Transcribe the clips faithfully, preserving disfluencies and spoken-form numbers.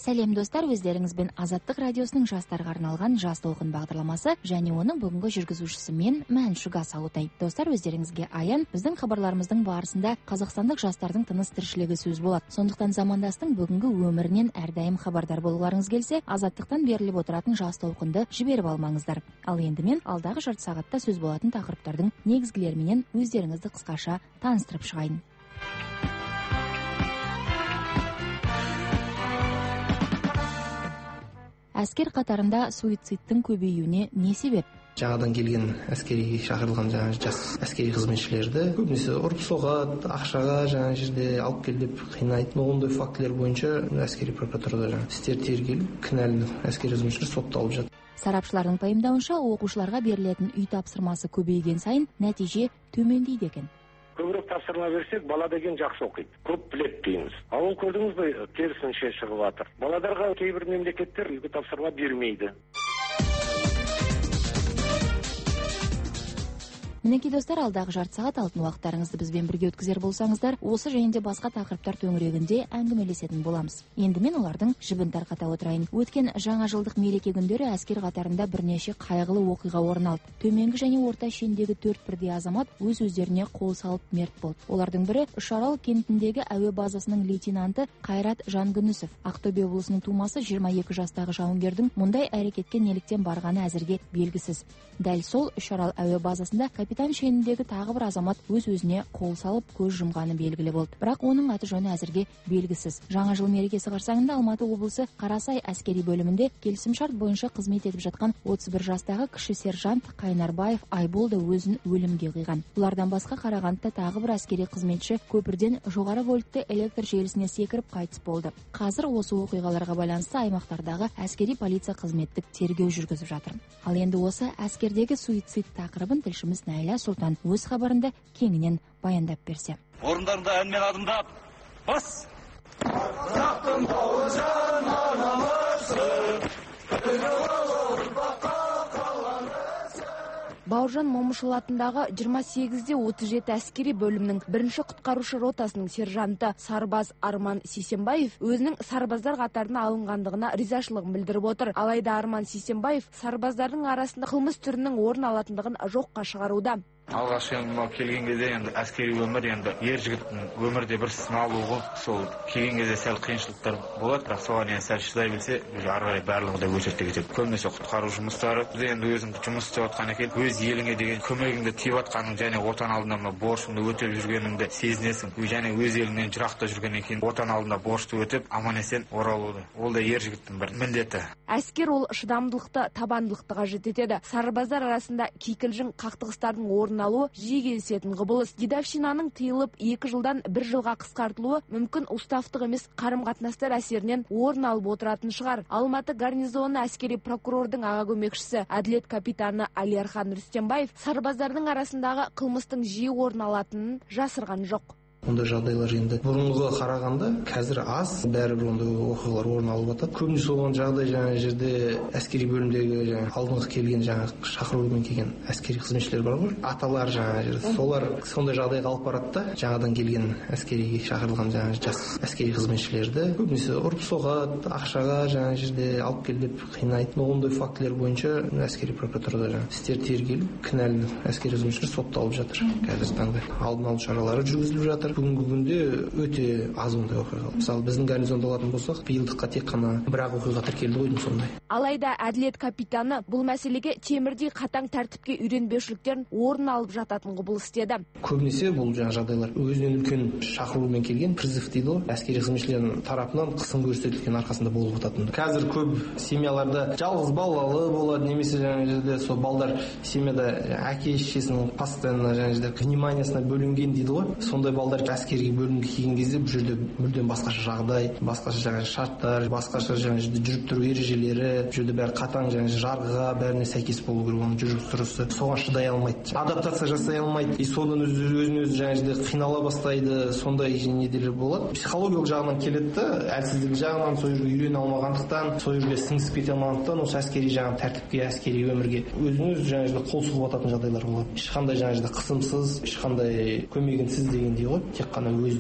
Сәлем достар, өздеріңізбен Азаттық радиосының жастарға арналған Жас толқын бағдарламасы және оның бүгінгі жүргізушісі мен Мәншүк Асаутай. Достар, өздеріңізге аян біздің хабарларымыздың барысында қазақстандық жастардың тыныс тіршілігі сөз болады. Сондықтан замандастың бүгінгі өмірінен әрдайым хабардар болуларыңыз келсе, Азаттықтан беріліп отыратын Жас толқынды жіберіп алмаңыздар. Ал енді мен алдағы жарты сағатта сөз болатын тақырыптардың негізгілеріменен өздеріңізді қысқаша таныстырып шығайын. Әскер қатарында суицидтің көбеюіне не себеп? Жаңадан келген әскери шақырылған жаңа жас әскери қызметшілерді көбінесе ұрып соғады, ақшаға жаңа жерде алып кел деп қинайды. Ондай фактілер бойынша әскери прокуратурада жаңа істер тергеліп, кінәлі әскери қызметшілер сотталып жатыр. Сарапшылардың пайымдауынша, оқушыларға берілетін үй тапсырмасы көбейген сайын нәтиже төмендейді екен. Көбірек тапсырма берсек, бала деген жақсы оқиды. Көп білет дейміз. Ал көрдіңіз бе, керісінше шығып жатыр. Балаларға кейбір мемлекеттер үлгі тапсырма бермейді. Мінекей достар, алдағы жарты сағат алтын уақыттарыңызды бізбен бірге өткізер болсаңыздар, осы және де басқа тақырыптар төңірегінде әңгімелесетін боламыз. Енді мен олардың жібін тарқата отырайын. Өткен жаңа жылдық мереке күндері әскер қатарында бірнеше қайғылы оқиға орын алды. Төменгі және орта шендегі төрт бірдей азамат өз өздеріне қол салып мерт болды. Олардың бірі Үшарал кентіндегі әуе базасының лейтенанты Қайрат Жангүнісов. Ақтөбе облысының тумасы жиырма екі жастағы жауынгердің мұндай әрекетке неліктен барғаны әзірге белгісіз. Дәл сол Үшарал әуе базасында капитан шеніндегі тағы бір азамат өз-өзіне қол салып көз жұмғаны белгілі болды. Бірақ оның аты жөні әзірге белгісіз. Жаңа жыл мерекесі қарсаңында Алматы облысы Қарасай әскери бөлімінде келісімшарт бойынша қызмет етіп жатқан отыз бір жастағы кіші сержант Қайнарбаев Айбол да өзін өлімге қиған. Бұлардан басқа Қарағандыда тағы бір әскери қызметші көпірден жоғары вольтты электр желісіне секіріп қайтыс болды. Қазір осы оқиғаларға байланысты аймақтардағы әскери полиция қызметтік тергеу жүргізіп жатыр. Ал енді осы әскердегі суицид тақырыбын тілшіміз Найля Сұлтан өз хабарында кеңінен баяндап берсе. Орындарында әнмен адымдап, бас! Бауыржан Момышұлы атындағы жиырма сегізде отыз жеті әскери бөлімнің бірінші құтқарушы ротасының сержанты сарбаз Арман Сейсенбаев өзінің сарбаздар қатарына алынғандығына ризашылығын білдіріп отыр. Алайда Арман Сейсенбаев сарбаздардың арасында қылмыс түрінің орын алатындығын жоққа шығаруда. Алғаш енді келген кезде енді әскери өмір енді ер жігіттің өмірде бір сыналуы, сол келген кезде сәл қиыншылықтар болады, бірақ соған енді сәл шыдай білсе, ары қарай барлығы да өтеді кетеді. Көбінесе құтқару жұмыстары, біз енді өзің жұмыс істеп жатқан екен, өз еліңе деген көмегіңді тиіп жатқаның және отан алдында мына борышыңды өтеп жүргеніңді сезінесің. Және өз еліңнен жырақта жүрген екен, отан алдында борышты өтеп, аман-есен оралуды. Ол да ер жігіттің бір міндеті. Әскер ол шыдамдылықты, табандылықты қажет етеді. Сарбаздар арасында кикілжің қақтығыстардың орын алуы жиі кездесетін құбылыс. Дедовщинаның тыйылып екі жылдан бір жылға қысқартылуы мүмкін уставтық емес қарым-қатынастар әсерінен орын алып отыратын шығар. Алматы гарнизоны әскери прокурордың аға көмекшісі, әділет капитаны Алиархан Рүстембаев сарбаздардың арасындағы қылмыстың жиі орын алатынын жасырған жоқ. Ондай жағдайлар енді бұрынғы қарағанда қазір аз, бәрібір ондай оқиғалар орын алып жатады. Көбінесе болған жағдай жаңа жерде әскери бөлімдегі жаңа алдыңғы келген жаңа шақырумен келген әскери қызметшілер бар ғой, аталар жаңа жерде. Солар сондай жағдайға алып барады да, жаңадан келген әскери шақырылған жаңа жас әскери қызметшілерді көбінесе ұрып соғады, ақшаға жаңа жерде алып кел деп қинайды. Ондай фактілер бойынша әскери прокуратурада жаңа істер тергеліп, кінәлі әскери қызметшілер сотталып жатыр. Қазіргі таңда алдын алу шаралары жүргізіліп жатыр. Бүгінгі күнде өте аз ондай оқиға. Мысалы, біздің гарнизонда алатын болсақ, биылдыққа тек қана бір-ақ оқиға тіркелді ғой сондай. Алайда әділет капитаны бұл мәселеге темірдей қатаң тәртіпке үйренбеушіліктерін орын алып жататын құбылыс деді. Көбінесе бұл жаңа жағдайлар өзінен үлкен шақырумен келген призыв дейді ғой, әскери қызметшілердің тарапынан қысым көрсетілген арқасында болып жататын. Қазір көп семьяларда жалғыз балалы болады, немесе жаңа жерде сол балдар семьяда әке шешесінің постоянно жаңа жерде вниманиясына бөлінген дейді ғой. Сондай балдар әскери бөлімге келген кезде бұл жерде мүлдем басқаша жағдай, басқаша жаңа шарттар, басқаша жаңа жерде жүріп тұру ережелері, бұл жерде бәрі қатаң жаңа жарғыға бәріне сәйкес болу керек, оның жүріс тұрысы. Соған шыдай алмайды, адаптация жасай алмайды, и содан өзін өзі жаңа жерде қинала бастайды, сондай неделер болады. Психологиялық жағынан келеді да, әлсіздік жағынан сол жерге үйрене алмағандықтан, сол жерге сіңісіп кете алмағандықтан осы әскери жаңа тәртіпке, әскери өмірге өзін өзі жаңа жерде қол сұғып жататын жағдайлар болады. Ешқандай жаңа жерде қысымсыз, ешқандай көмегінсіз дегендей ғой, тек қана өздері.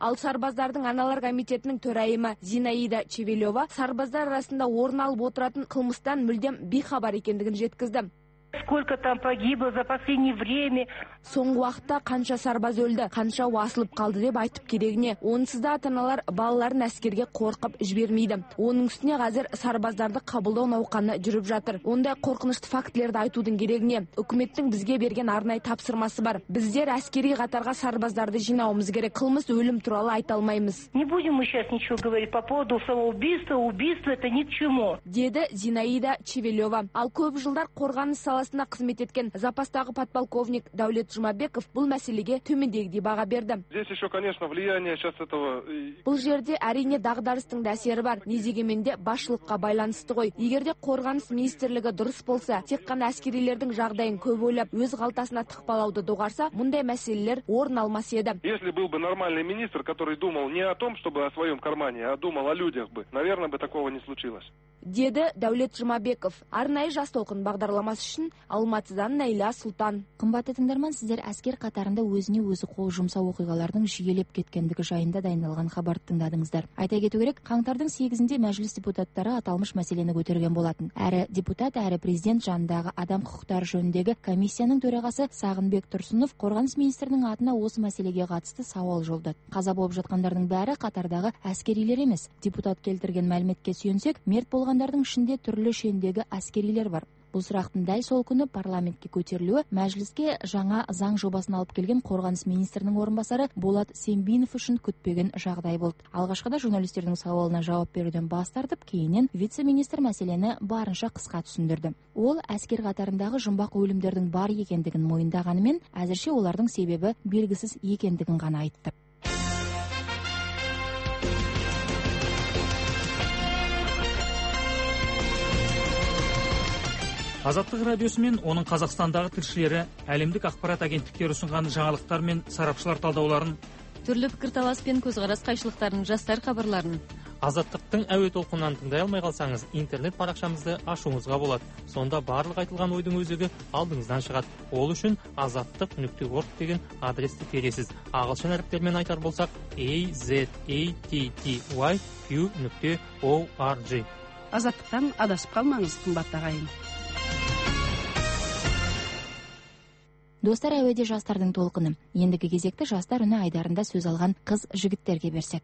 Ал сарбаздардың аналар комитетінің төрайымы Зинаида Чевелева сарбаздар арасында орын алып отыратын қылмыстан мүлдем бейхабар екендігін жеткізді. Сколько там погибло за последнее время. Соңғы уақытта қанша сарбаз өлді, қанша уасылып қалды деп айтып керегіне. Онсыз да ата-аналар балаларын әскерге қорқып жібермейді. Оның үстіне қазір сарбаздарды қабылдау науқаны жүріп жатыр. Ондай қорқынышты фактілерді айтудың керегіне үкіметтің бізге берген арнайы тапсырмасы бар. Біздер әскери қатарға сарбаздарды жинауымыз керек. Қылмыс өлім туралы айта алмаймыз. Не будем мы сейчас ничего говорить по поводу самоубийства, убийства, это ни к чему. Деді Зинаида Чевелева. Ал көп жылдар қорғаныс саласына қызмет еткен запастағы подполковник Даулет Жұмабеков бұл мәселеге төмендегідей баға берді. Здесь еще, конечно, влияние сейчас этого. Бұл жерде әрине дағдарыстың да әсері бар. Не дегенмен де басшылыққа байланысты ғой. Егерде қорғаныс министрлігі дұрыс болса, тек қана әскерилердің жағдайын көп ойлап, өз қалтасына тықпалауды доғарса, мұндай мәселелер орын алмас еді. Если был бы нормальный министр, который думал не о том, чтобы о своем кармане, а думал о людях бы, наверное, бы такого не случилось. Деді Даулет Жұмабеков. Арнайы жас толқын бағдарламасы үшін Алматыдан Найла Сұлтан. Қымбатты тыңдарман, сіздер әскер қатарында өзіне өзі қол жұмсау оқиғалардың жиілеп кеткендігі жайында дайындалған хабарды тыңдадыңыздар. Айта кету керек, қаңтардың сегізінде мәжіліс депутаттары аталмыш мәселені көтерген болатын. Әрі депутат, әрі президент жанындағы адам құқықтары жөніндегі комиссияның төрағасы Сағынбек Тұрсынов қорғаныс министрінің атына осы мәселеге қатысты сауал жолдады. Қаза болып жатқандардың бәрі қатардағы әскерилер емес. Депутат келтірген мәліметке сүйенсек, мерт болғандардың ішінде түрлі шендегі әскерилер бар. Бұл сұрақтың дәл сол күні парламентке көтерілуі мәжіліске жаңа заң жобасын алып келген қорғаныс министрінің орынбасары Болат Сембинов үшін күтпеген жағдай болды. Алғашқыда журналистердің сауалына жауап беруден бас тартып, кейіннен вице-министр мәселені барынша қысқа түсіндірді. Ол әскер қатарындағы жұмбақ өлімдердің бар екендігін мойындағанымен, әзірше олардың себебі белгісіз екендігін ғана айтты. Азаттық радиосы мен оның Қазақстандағы тілшілері әлемдік ақпарат агенттіктері ұсынған жаңалықтар мен сарапшылар талдауларын, түрлі пікірталас пен көзқарас қайшылықтарын, жастар хабарларын Азаттықтың әуе толқынынан тыңдай алмай қалсаңыз, интернет парақшамызды ашуыңызға болады. Сонда барлық айтылған ойдың өзегі алдыңыздан шығады. Ол үшін азаттық нүкте орг деген адресті тересіз. Ағылшын әріптермен айтар болсақ a z a t t y q нүкте org. Азаттықтан адасып қалмаңыз, қымбатты ағайын. Достар, әуеде жастардың толқыны. Ендігі кезекті жастар үні айдарында сөз алған қыз жігіттерге берсек.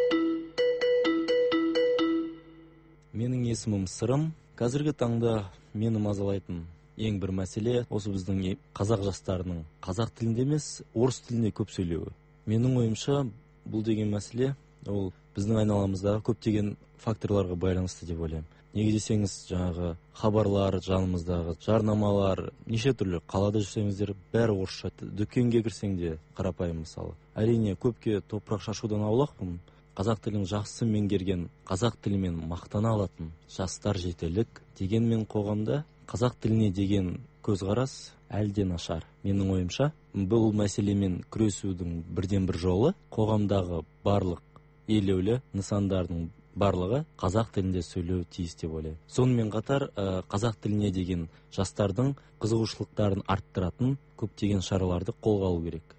Менің есімім Сырым. Қазіргі таңда мені мазалайтын ең бір мәселе осы біздің қазақ жастарының қазақ тілінде емес, орыс тілінде көп сөйлеуі. Менің ойымша, бұл деген мәселе ол біздің айналамыздағы көптеген факторларға байланысты деп ойлаймын. Неге десеңіз, жаңағы хабарлар, жанымыздағы жарнамалар, неше түрлі қалада жүрсеңіздер, бәрі орысша. Дүкенге кірсең де қарапайым мысалы. Әрине, көпке топырақ шашудан аулақпын. Қазақ тілін жақсы меңгерген, қазақ тілімен мақтана алатын жастар жетерлік. Дегенмен қоғамда қазақ тіліне деген көзқарас әлде нашар. Менің ойымша, бұл мәселемен күресудің бірден бір жолы қоғамдағы барлық елеулі нысандардың барлығы қазақ тілінде сөйлеу тиіс деп ойлаймын. Сонымен қатар қазақ тіліне деген жастардың қызығушылықтарын арттыратын көптеген шараларды қолға алу керек.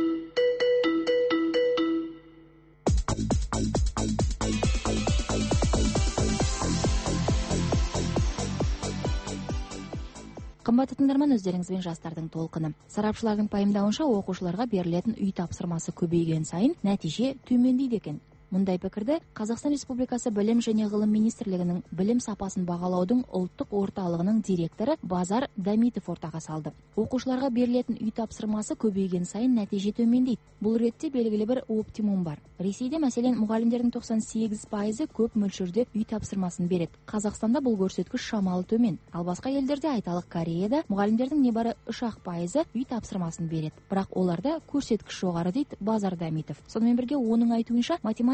Қымбатты тыңдарман, өздеріңізбен жастардың толқыны. Сарапшылардың пайымдауынша, оқушыларға берілетін үй тапсырмасы көбейген сайын нәтиже төмендейді екен. Мұндай пікірді Қазақстан Республикасы Білім және ғылым министрлігінің білім сапасын бағалаудың ұлттық орталығының директоры Базар Дамитов ортаға салды. Оқушыларға берілетін үй тапсырмасы көбейген сайын нәтиже төмендейді. Бұл ретте белгілі бір оптимум бар. Ресейде мәселен мұғалімдердің тоқсан сегіз пайызы көп мөлшерде үй тапсырмасын береді. Қазақстанда бұл көрсеткіш шамалы төмен. Ал басқа елдерде, айталық Кореяда, мұғалімдердің небары үш ақ пайызы үй тапсырмасын береді. Бірақ оларда көрсеткіш жоғары дейді Базар Дамитов. Сонымен бірге оның айтуынша, математика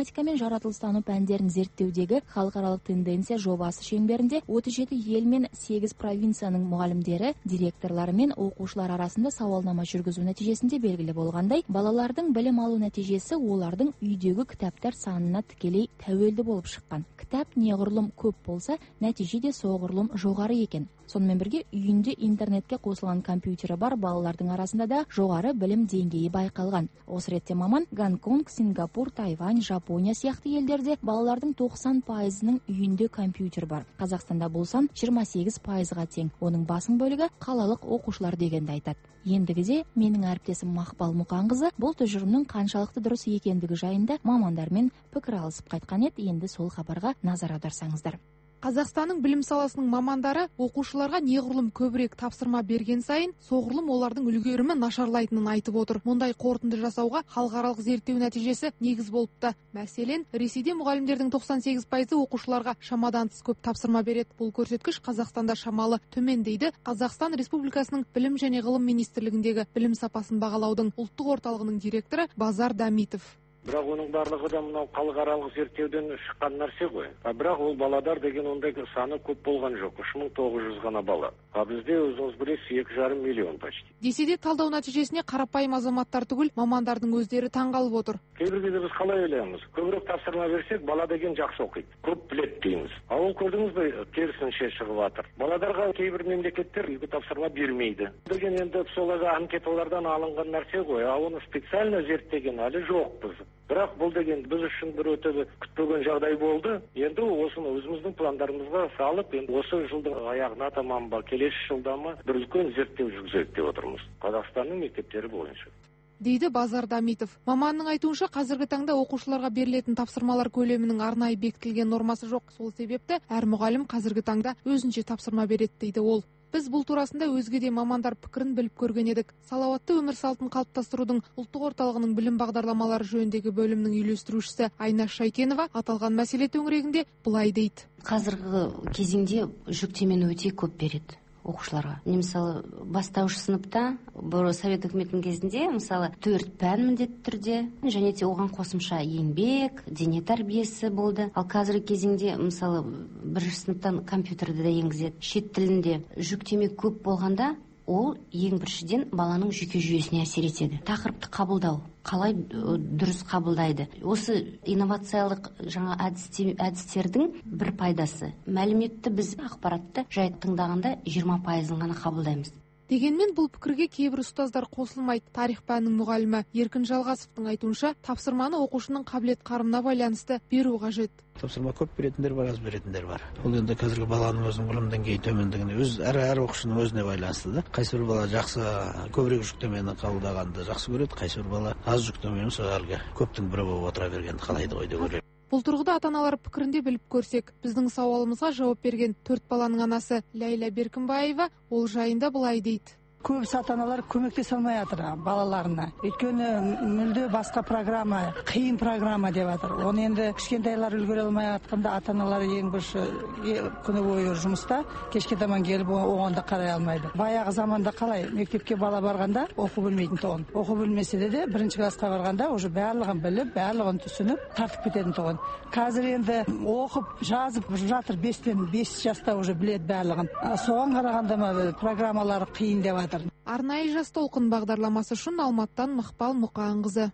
лингвистика мен жаратылыстану пәндерін зерттеудегі халықаралық тенденция жобасы шеңберінде отыз жеті ел мен сегіз провинцияның мұғалімдері, директорлары мен оқушылар арасында сауалнама жүргізу нәтижесінде белгілі болғандай, балалардың білім алу нәтижесі олардың үйдегі кітаптар санына тікелей тәуелді болып шыққан. Кітап неғұрлым көп болса, нәтиже де соғұрлым жоғары екен. Сонымен бірге үйінде интернетке қосылған компьютері бар балалардың арасында да жоғары білім деңгейі байқалған. Осы ретте маман Гонконг, Сингапур, Тайвань, Жапония сияқты елдерде балалардың тоқсан пайызының үйінде компьютер бар. Қазақстанда бұл сан жиырма сегіз пайызға тең. Оның басым бөлігі қалалық оқушылар дегенді айтады. Ендігіде менің әріптесім Мақпал Мұқанқызы бұл тұжырымның қаншалықты дұрыс екендігі жайында мамандармен пікір алысып қайтқан еді. Енді сол хабарға назар аударсаңыздар. Қазақстанның білім саласының мамандары оқушыларға неғұрлым көбірек тапсырма берген сайын, соғұрлым олардың үлгерімі нашарлайтынын айтып отыр. Мұндай қорытынды жасауға халықаралық зерттеу нәтижесі негіз болыпты. Мәселен, Ресейде мұғалімдердің тоқсан сегіз пайызы оқушыларға шамадан тыс көп тапсырма береді. Бұл көрсеткіш Қазақстанда шамалы төмен дейді Қазақстан Республикасының білім және ғылым министрлігіндегі білім сапасын бағалаудың ұлттық орталығының директоры Базар Дамитов. Бірақ оның барлығы да мынау халықаралық зерттеуден шыққан нәрсе ғой. А бірақ ол баладар деген ондай саны көп болған жоқ. үш мың тоғыз жүз ғана бала. А бізде өзіңіз білесіз екі жарым миллион почти. Десе де талдау нәтижесіне қарапайым азаматтар түгіл, мамандардың өздері таңғалып отыр. Кейбір кезде біз қалай ойлаймыз? Көбірек тапсырма берсек, бала деген жақсы оқиды. Көп біледі дейміз. А ол көрдіңіз бе, керісінше шығып жатыр. Баладарға кейбір мемлекеттер үйге тапсырма бермейді. Деген енді соларға анкеталардан алынған нәрсе ғой. А оны специально зерттеген әлі жоқ біз. Бірақ бұл деген біз үшін бір өте күтпеген жағдай болды. Енді осыны өзіміздің пландарымызға салып, енді осы жылдың аяғына таман ба, келесі жылда ма бір үлкен зерттеу жүргізейік деп отырмыз. Қазақстанның мектептері бойынша. Дейді Базар Дамитов. Маманның айтуынша, қазіргі таңда оқушыларға берілетін тапсырмалар көлемінің арнайы бекітілген нормасы жоқ. Сол себепті әр мұғалім қазіргі таңда өзінше тапсырма береді дейді ол. Біз бұл турасында өзге де мамандар пікірін біліп көрген едік. Салауатты өмір салтын қалыптастырудың ұлттық орталығының білім бағдарламалары жөніндегі бөлімнің үйлестірушісі Айнаш Шайкенова аталған мәселе төңірегінде былай дейді. Қазіргі кезеңде жүктемені өте көп береді оқушыларға. Не мысалы бастауыш сыныпта бұрын совет үкіметінің кезінде мысалы төрт пән міндетті түрде және де оған қосымша еңбек, дене тәрбиесі болды. Ал қазіргі кезеңде мысалы бірінші сыныптан компьютерді де енгізеді. Шет тілінде жүктеме көп болғанда ол ең біріншіден баланың жүйке жүйесіне әсер етеді. Тақырыпты қабылдау, қалай дұрыс қабылдайды. Осы инновациялық жаңа әдістердің бір пайдасы. Мәліметті біз ақпаратты жай тыңдағанда жиырма пайызын ғана қабылдаймыз. Дегенмен бұл пікірге кейбір ұстаздар қосылмайды. Тарих пәнінің мұғалімі Еркін Жалғасовтың айтуынша, тапсырманы оқушының қабілет қарымына байланысты беру қажет. Тапсырма көп беретіндер бар, аз беретіндер бар. Ол енді қазіргі баланың өзінің білім деңгейі төмендігіне, өз әр әр оқушының өзіне байланысты да. Қайсы бір бала жақсы көбірек жүктемені қабылдағанды жақсы көреді, қайсы бір бала аз жүктемені сол әлгі көптің бірі болып отыра бергенді қалайды ғой деп ойлаймын. Бұл тұрғыда ата-аналар пікірінде біліп көрсек, біздің сауалымызға жауап берген төрт баланың анасы Ләйла Беркінбаева ол жайында былай дейді. Көбісі ата-аналар көмектесе алмай жатыр балаларына. Өйткені мүлде басқа программа, қиын программа деп жатыр. Оны енді кішкентайлар үлгере алмай жатқанда ата-аналар ең бірінші күні бойы жұмыста, кешке таман келіп оғанда қарай алмайды. Баяғы заманда қалай мектепке бала барғанда оқу білмейтін тұғын. Оқу білмесе де бірінші классқа барғанда уже барлығын біліп, барлығын түсініп, тартып кететін тұғын. Қазір енді оқып, жазып жатыр, бестен бес жаста уже біледі барлығын. Соған қарағанда программалары қиын деп жатыр. Арнайы жас толқын бағдарламасы үшін Алматтан Мақпал Мұқанқызы.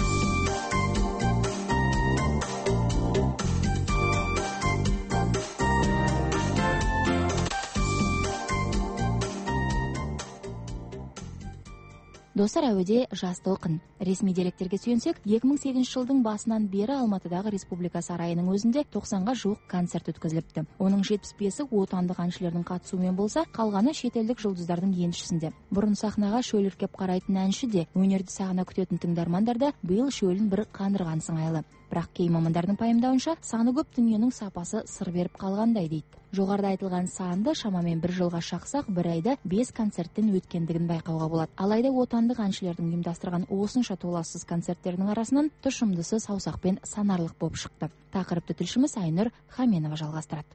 Достар, әуеде жас толқын. Ресми деректерге сүйенсек, екі мың сегізінші жылдың басынан бері Алматыдағы Республика сарайының өзінде тоқсанға жуық концерт өткізіліпті. Оның жетпіс бесі отандық әншілердің қатысуымен болса, қалғаны шетелдік жұлдыздардың еншісінде. Бұрын сахнаға шөліркеп қарайтын әнші де, өнерді сағына күтетін тыңдармандар да биыл шөлін бір қандырған сыңайлы. Бірақ кей мамандардың пайымдауынша, саны көп дүниенің сапасы сыр беріп қалғандай дейді. Жоғарыда айтылған санды шамамен бір жылға шақсақ, бір айда бес концерттен өткендігін байқауға болады. Алайда отандық әншілердің ұйымдастырған осынша толассыз концерттердің арасынан тұшымдысы саусақпен санарлық болып шықты. Тақырыпты тілшіміз Айнұр Хаменова жалғастырады.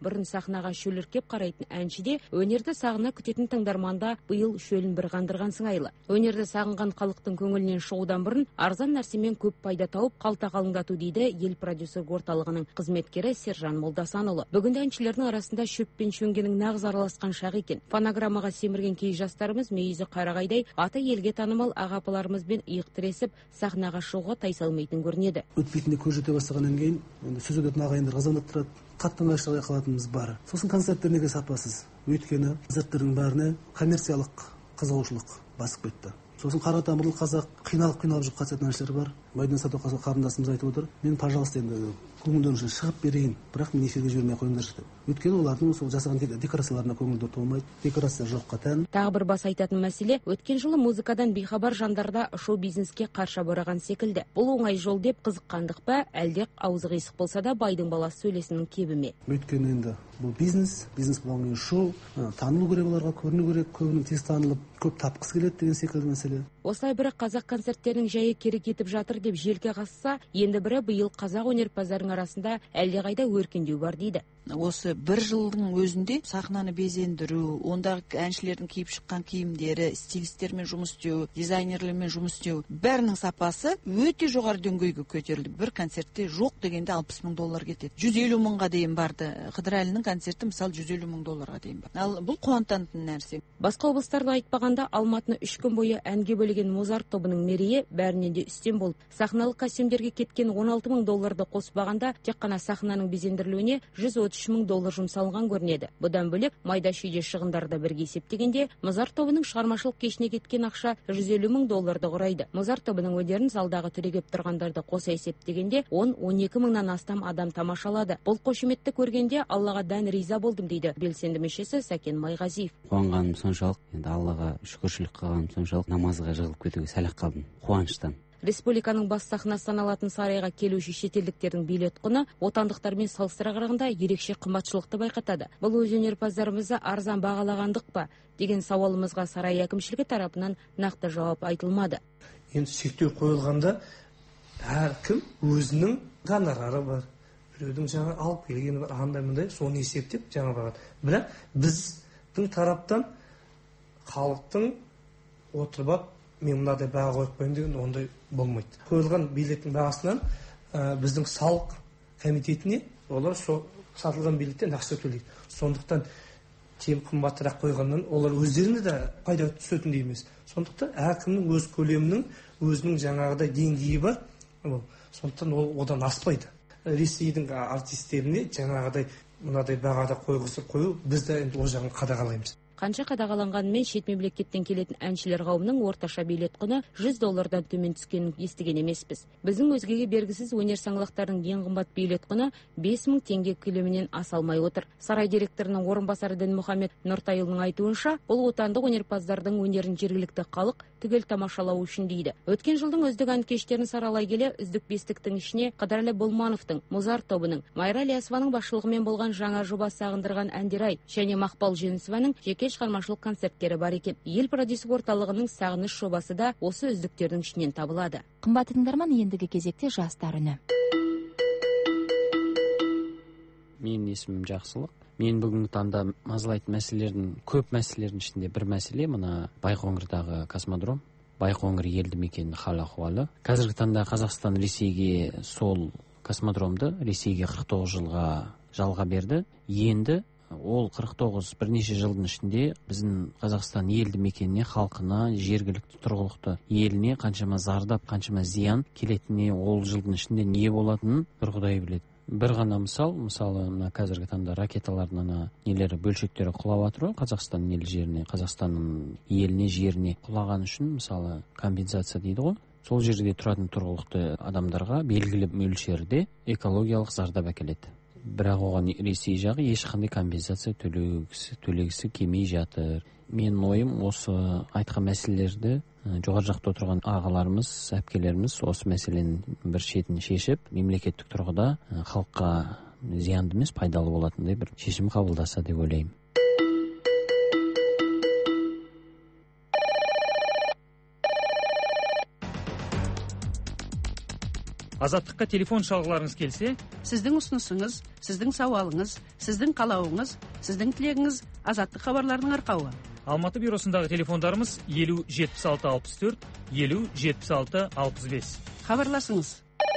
бұрын сахнаға шөліркеп қарайтын әншіде өнерді сағына күтетін тыңдарманда биыл шөлін бір қандырған сыңайлы. Өнерді сағынған халықтың көңілінен шығудан бұрын арзан нәрсемен көп пайда тауып қалта қалыңдату дейді ел продюсер орталығының қызметкері Сержан Молдасанұлы. Бүгінде әншілердің арасында шөп пен шөңгенің нағыз араласқан шағы екен. Фонограммаға семірген кей жастарымыз мейізі қарағайдай аты елге танымал ағапыларымызбен иық тіресіп сахнаға шығуға тайсалмайтын көрінеді. Өтпейтінде көз жете бастағаннан кейін сөз өтетін ағайындар қазандаттырады, қатты ыңғайшылық қалатынымыз бар. Сосын концерттер неге сапасыз? Өйткені концерттердің бәріне коммерциялық қызығушылық басып кетті. Сосын қара тамырлы қазақ қиналып қиналып жүріп қатысатын әншілер бар. Майдан Садуақас қарындасымыз айтып отыр, мен пожалуйста енді көңілдеріңізше шығып берейін, бірақ мен эфирге жібермей қойыңдаршы деп. Өйткені олардың сол жасаған декорацияларына көңілдер толмайды, декорация жоққа тән. Тағы бір бас айтатын мәселе, өткен жылы музыкадан бейхабар жандарда шоу-бизнеске қарша бораған секілді. Бұл оңай жол деп қызыққандық па, әлде аузы қисық болса да байдың баласы сөйлесінің кебі ме? Өйткені енді бұл бизнес, бизнес болған кейін шоу, танылу керек оларға, көріну керек, көбінің тез танылып, көп тапқысы келеді деген секілді мәселе. Осылай бірі қазақ концерттерінің жайы кері кетіп жатыр деп желке қасса, енді бірі биыл қазақ өнерпаздарының арасында әлдеқайда өркендеу бар дейді. Осы бір жылдың өзінде сахнаны безендіру, ондағы әншілердің киіп шыққан киімдері, стилистермен жұмыс істеу, дизайнерлермен жұмыс істеу, бәрінің сапасы өте жоғары деңгейге көтерілді. Бір концертте жоқ дегенде алпыс мың доллар кетеді. жүз елу мыңға дейін барды. Қыдырәлінің концерті мысалы жүз елу мың долларға дейін бар. Ал бұл қуантатын нәрсе. Басқа облыстарды айтпағанда Алматыны үш күн бойы әнге бөлеген Музарт тобының мерейі бәрінен де үстем болды. Сахналық костюмдерге кеткен он алты мың долларды қоспағанда тек қана сахнаның безендірілуіне жүз отыз үш мың доллар жұмсалған көрінеді. Бұдан бөлек майда шүйде шығындарды бірге есептегенде Музарт тобының шығармашылық кешіне кеткен ақша жүз елу мың долларды құрайды. Музарт тобының өнерін залдағы түрегеп тұрғандарды қоса есептегенде он он екі мыңнан астам адам тамашалады. Бұл қошеметті көргенде Аллаға дән риза болдым дейді белсенді мүшесі Сәкен Майғазиев. Қуанғаным соншалық, енді Аллаға шүкіршілік қылғаным соншалық, намазға жығылып кетуге сәл-ақ қалдым қуаныштан. Республиканың бас сахнасы саналатын Сарайға келуші шетелдіктердің билет құны отандықтармен салыстыра қарағанда ерекше қымбатшылықты байқатады. Бұл өз өнерпаздарымызды арзан бағалағандық па деген сауалымызға Сарай әкімшілігі тарапынан нақты жауап айтылмады. Енді шектеу қойылғанда әркім өзінің гонорары бар. Біреудің жаңа алып келгені бар, андай мындай, соны есептеп жаңа бағады. Бірақ біздің тараптан халықтың отырып мен мынадай баға қойып қойын деген ондай болмайды. Қойылған билеттің бағасынан ә, біздің салық комитетіне олар со сатылған билеттен ақша төлейді. Сондықтан тем қымбатырақ қойғаннан олар өздеріне де пайда түсетіндей емес. Сондықтан әркімнің өз көлемінің өзінің жаңағыдай деңгейі бар. Сондықтан ол одан аспайды. Ресейдің артистеріне жаңағыдай мынадай бағада қойғызып қою біз де енді ол жағын қадағалаймыз. Қанша қадағаланғанымен шет мемлекеттен келетін әншілер қауымының орташа билет құны жүз доллардан төмен түскенін естіген емеспіз. Біздің өзгеге бергісіз өнер саңлақтарының ең қымбат билет құны бес мың теңге көлемінен аса алмай отыр. Сарай директорының орынбасары Дінмұхамед Нұртайұлының айтуынша, бұл отандық өнерпаздардың өнерін жергілікті халық түгел тамашалау үшін дейді. Өткен жылдың үздік ән кештерін саралай келе, үздік бестіктің ішіне Қыдырәлі Болмановтың, Музарт тобының, Майра Ілиясованың басшылығымен болған жаңа жоба сағындырған әндер-ай және Мақпал Женісованың жеке шығармашылық концерттері бар екен. Ел продюсер орталығының сағыныш жобасы да осы үздіктердің ішінен табылады. Қымбатты тыңдарман, ендігі кезекте жастар үні. Менің есімім Жақсылық. Мен бүгінгі таңда мазалайтын мәселелердің көп мәселелердің ішінде бір мәселе мына Байқоңырдағы космодром. Байқоңыр елді мекенінің хал ахуалы. Қазіргі таңда Қазақстан Ресейге сол космодромды Ресейге қырық тоғыз жылға жалға берді. Енді ол қырық тоғыз бірнеше жылдың ішінде біздің Қазақстан елді мекеніне, халқына, жергілікті тұрғылықты еліне қаншама зардап, қаншама зиян келетініне, ол жылдың ішінде не болатынын бір Құдай біледі. Бір ғана мысал, мысалы мына қазіргі таңда ракеталардың ана нелері, бөлшектері құлап жатыр ғой, Қазақстан ел жеріне, Қазақстанның еліне, жеріне құлаған үшін мысалы компенсация дейді ғой. Сол жерде тұратын тұрғылықты адамдарға белгілі мөлшерде экологиялық зардап әкеледі. Бірақ оған Ресей жағы ешқандай компенсация төлегісі, төлегісі келмей жатыр. Менің ойым осы айтқан мәселелерді жоғары жақта отырған ағаларымыз, әпкелеріміз осы мәселенің бір шетін шешіп, мемлекеттік тұрғыда халыққа зиянды емес, пайдалы болатындай бір шешім қабылдаса деп ойлаймын. Азаттыққа телефон шалғыларыңыз келсе, сіздің ұсынысыңыз, сіздің сауалыңыз, сіздің қалауыңыз, сіздің тілегіңіз Азаттық хабарларының арқауы. Алматы бюросындағы телефондарымыз елу жетпіс алты алпыс төрт, елу жетпіс алты алпыс бес. Хабарласыңыз.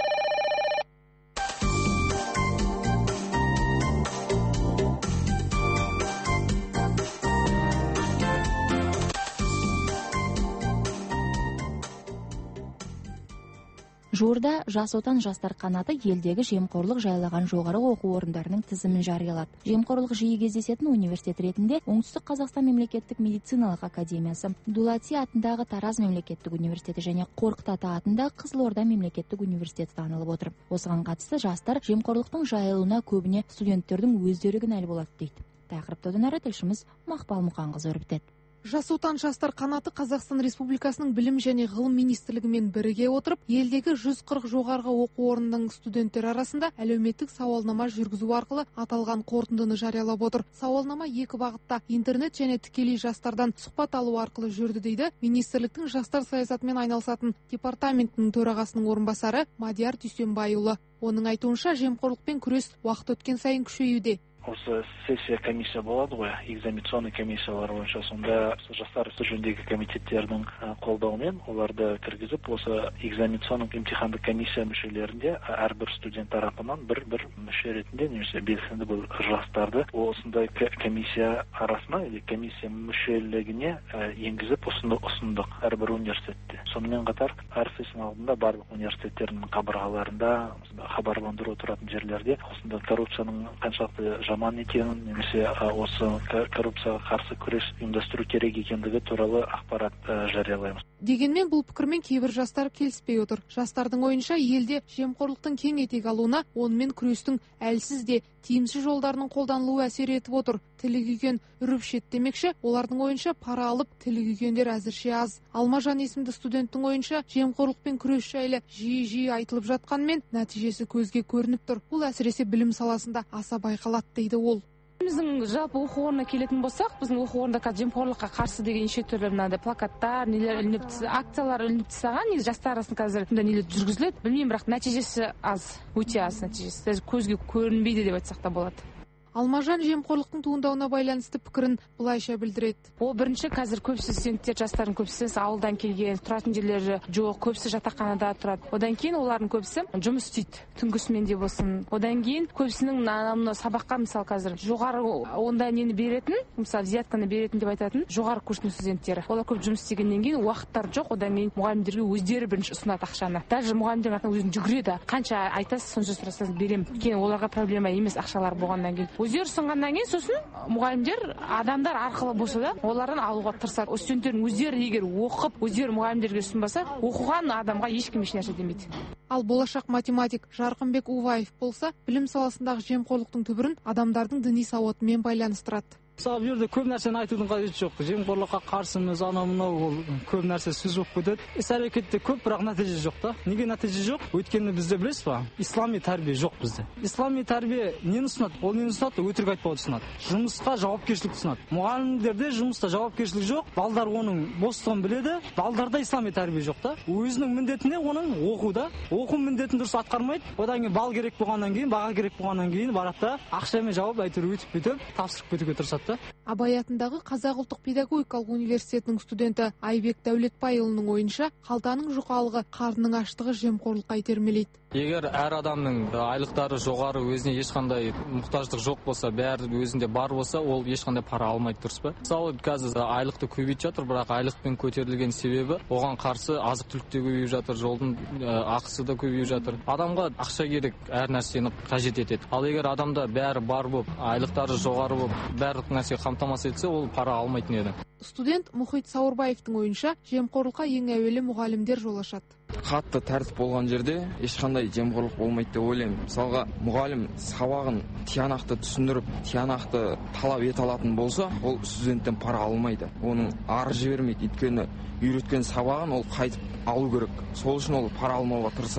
Жуырда Жас отан жастар қанаты елдегі жемқорлық жайлаған жоғары оқу орындарының тізімін жариялады. Жемқорлық жиі кездесетін университет ретінде Оңтүстік Қазақстан мемлекеттік медициналық академиясы, Дулати атындағы Тараз мемлекеттік университеті және Қорқыт ата атындағы Қызылорда мемлекеттік университеті танылып отыр. Осыған қатысты жастар жемқорлықтың жайылуына көбіне студенттердің өздері кінәлі болады дейді. Тақырыпты одан әрі тілшіміз Мақпал Мұқанқызы өрбітеді. Жас отан жастар қанаты Қазақстан Республикасының білім және ғылым министрлігімен біріге отырып, елдегі жүз қырық жоғарғы оқу орнының студенттер арасында әлеуметтік сауалнама жүргізу арқылы аталған қорытындыны жариялап отыр. Сауалнама екі бағытта интернет және тікелей жастардан сұхбат алу арқылы жүрді дейді министрліктің жастар саясатымен айналысатын департаментінің төрағасының орынбасары Мадияр Дүйсенбайұлы. Оның айтуынша жемқорлықпен күрес уақыт өткен сайын күшеюде. Осы сессия комиссия болады ғой, экзаменационный комиссиялар бойынша, сонда жастар ісі жөніндегі комитеттердің қолдауымен оларды кіргізіп, осы экзаменационный имтихандық комиссия мүшелерінде әрбір студент тарапынан бір-бір мүше ретінде немесе белсенді бұл жастарды осындай комиссия арасына или комиссия мүшелігіне енгізіп ұсындық әрбір университетте. Сонымен қатар әр сессияның алдында барлық университеттердің қабырғаларында хабарландыру тұратын жерлерде осында коррупцияның қаншалықты жаман екенін немесе осы коррупцияға қарсы күрес ұйымдастыру керек екендігі туралы ақпарат жариялаймыз. Дегенмен бұл пікірмен кейбір жастар келіспей отыр. Жастардың ойынша елде жемқорлықтың кең етек алуына, онымен күрестің әлсіз де тиімсіз жолдарының қолданылуы әсер етіп отыр. Тілі күйген үріп шет демекші, олардың ойынша пара алып тілі күйгендер әзірше аз. Алмажан есімді студенттің ойынша жемқорлықпен күрес жайлы жиі-жиі айтылып жатқанмен нәтижесі көзге көрініп тұр. Бұл әсіресе білім саласында аса байқалады дейді ол. Біздің жалпы оқу орнына келетін болсақ, біздің оқу орнында қазір жемқорлыққа қарсы деген неше түрлі мынандай плакаттар, нелер ілініп, акциялар ілініп тастаған, негізі жастар арасында қазір мындай нелер жүргізіледі. Білмеймін, бірақ нәтижесі аз, өте аз нәтижесі. Даже көзге көрінбейді деп айтсақ та болады. Алмажан жемқорлықтың туындауына байланысты пікірін былайша білдіреді. Ол бірінші қазір көбісі студенттер, жастардың көбісі ауылдан келген, тұратын жерлері жоқ, көбісі жатақханада тұрады. Одан кейін олардың көбісі жұмыс істейді, түнгісіменде болсын. Одан кейін көбісінің мына сабаққа мысалы қазір жоғары ондай нені беретін, мысалы взятканы беретін деп айтатын жоғары курстың студенттері. Олар көп жұмыс істегеннен кейін уақыттары жоқ, одан кейін мұғалімдерге өздері бірінші ұсынады ақшаны. Даже мұғалімдер артынан өзін жүгіреді. Қанша айтасыз, сонша сұрасаңыз беремін. Кейін оларға проблема емес ақшалар болғаннан кейін. Өздері ұсынғаннан кейін сосын мұғалімдер адамдар арқылы болса да олардан алуға тырысады. Осы студенттердің өздері егер оқып, өздері мұғалімдерге ұсынбаса, оқыған адамға ешкім еш нәрсе демейді. Ал болашақ математик Жарқынбек Уваев болса, білім саласындағы жемқорлықтың түбірін адамдардың діни сауатымен байланыстырады. Мысалы, бұл жерде көп нәрсені айтудың қажеті жоқ. Жемқорлыққа қарсымыз, анау мынау ол көп нәрсе сөз болып кетеді. Іс әрекетте көп, бірақ нәтиже жоқ та. Неге нәтиже жоқ? Өйткені бізде білесіз ба? Ислами тәрбие жоқ бізде. Ислами тәрбие нені ұсынады? Ол нені ұсынады? Өтірік айтпауды ұсынады. Жұмысқа жауапкершілік ұсынады. Мұғалімдерде жұмыста жауапкершілік жоқ. Балдар оның бостығын біледі. Балдарда ислами тәрбие жоқ та. Өзінің міндетіне оның оқуда, оқу міндетін дұрыс атқармайды. Одан кейін бал керек болғаннан кейін, баға керек болғаннан кейін барады да ақшамен жауап әйтеуір өтіп кетіп, тапсырып кетуге тырысады. Абай атындағы Қазақ ұлттық педагогикалық университетінің студенті Айбек Дәулетбайұлының ойынша, қалтаның жұқалығы, қарнның аштығы жемқорлыққа итермелейді. Егер әр адамның айлықтары жоғары, өзіне ешқандай мұқтаждық жоқ болса, бәрі өзінде бар болса, ол ешқандай пара алмайды, дұрыс па? Мысалы, қазір айлықты көбейіп жатыр, бірақ айлықпен көтерілген себебі оған қарсы азық-түлік те көбейіп жатыр, жолдың ақысы да көбейіп жатыр. Адамға ақша керек, әр нәрсені қажет етеді. Ал егер адамда бәрі бар болып, айлықтары жоғары болып, барлық нәрсе қамтамасыз етсе, ол пара алмайтын еді. Студент Мұхит Сауырбаевтың ойынша, жемқорлыққа ең әуелі мұғалімдер жол ашады. Қатты тәртіп болған жерде ешқандай жемқорлық болмайды деп ойлаймын. Мысалға, мұғалім сабағын тиянақты түсіндіріп, тиянақты талап ете алатын болса, ол студенттен пара алмайды. Оның ары жібермейді, өйткені үйреткен сабағын ол қайтып алу керек. Сол үшін ол пара алмауға тырысады.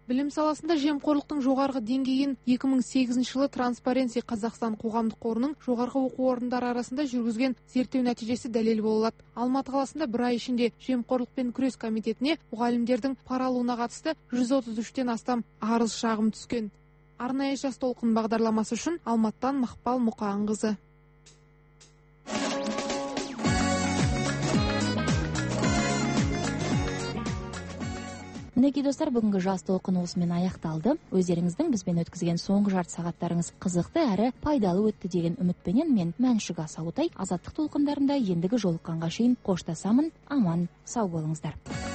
Білім саласында жемқорлықтың жоғарғы деңгейін екі мың сегізінші жылы Transparency Қазақстан қоғамдық қорының жоғарғы оқу орындары арасында жүргізген зерттеу нәтижесі дәлел бола алады. Алматы қаласында бір ай ішінде жемқорлықпен күрес комитетіне мұғалімдердің пара алуына қатысты жүз отыз үштен астам арыз шағым түскен. Арнайы жас толқын бағдарламасы үшін Алматыдан Мақпал Мұқанқызы. Мінекей достар, бүгінгі жас толқын осымен аяқталды. Өздеріңіздің бізбен өткізген соңғы жарты сағаттарыңыз қызықты әрі пайдалы өтті деген үмітпенен мен Мәншүк Асауытай азаттық толқындарында ендігі жолыққанға шейін қоштасамын. Аман, сау болыңыздар.